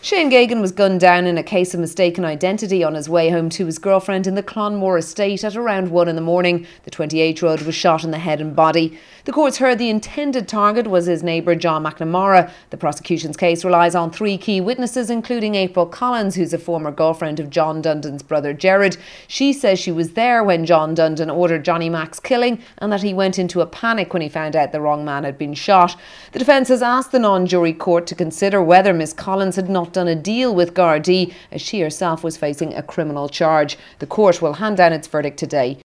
Shane Geoghegan was gunned down in a case of mistaken identity on his way home to his girlfriend in the Clonmore estate at around 1 in the morning. The 28-year-old was shot in the head and body. The courts heard the intended target was his neighbour John McNamara. The prosecution's case relies on 3 key witnesses, including April Collins, who's a former girlfriend of John Dundon's brother Gerard. She says she was there when John Dundon ordered Johnny Mac's killing and that he went into a panic when he found out the wrong man had been shot. The defence has asked the non-jury court to consider whether Miss Collins had not done a deal with Gardaí, as she herself was facing a criminal charge. The court will hand down its verdict today.